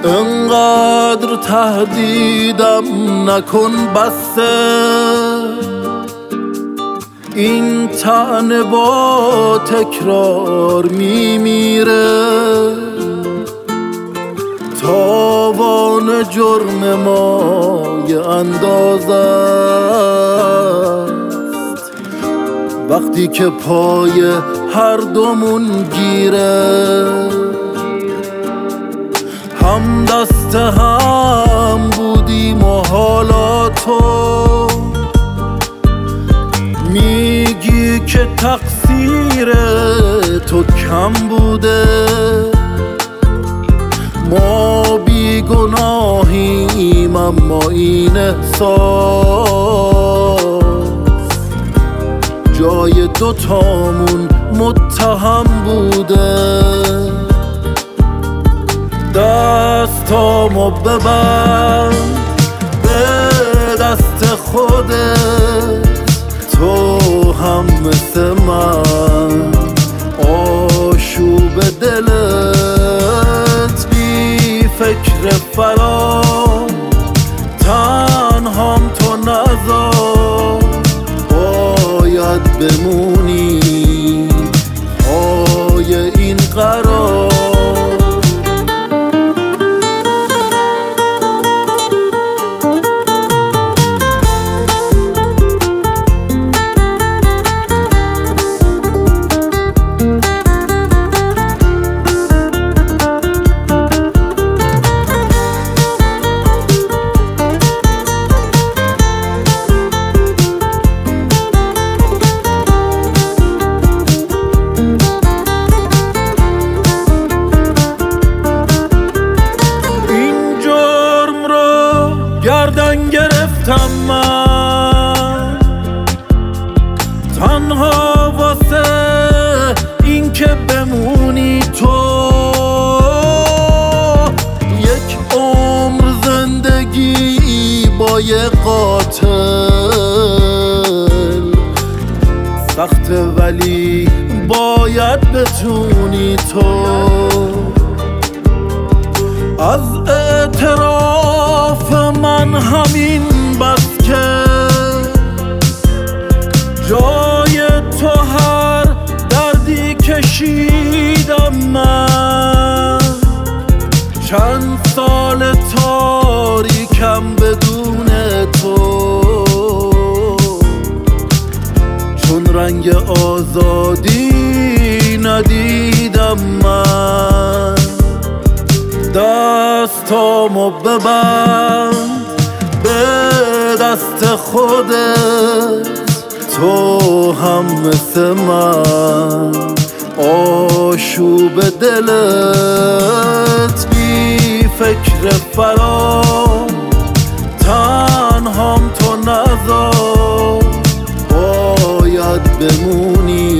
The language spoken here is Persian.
انقدر تهدیدم نکن بسه، این طعنه با تکرار میمیره. تاوان جرم ما یه اندازه است وقتی که پای هر دومون گیره. هم دست هم بودیم و حالا تو میگی که تقصیر تو کم بوده. ما بیگناهیم اما این احساس جای دوتامون متهم بوده. دستامو ببند به دست خودت، تو هم مثل من آشوب دلت بی فکر فرار. تنهام تو نذار، باید بمونی پای این قرار. گردن گرفتم من تنها واسه این که بمونی تو. یک عمر زندگی با یه قاتل سخته ولی باید بتونی تو. از اعتراف من همین بس که جای تو هر دردی کشیدم من. چند سال تاریکم بدون تو، چون رنگ آزادی ندیدم من. دستامو ببند به دست خودت، تو هم مثل من آشوب دلت بی فکر فرار. تنهام تو نذار، باید بمونی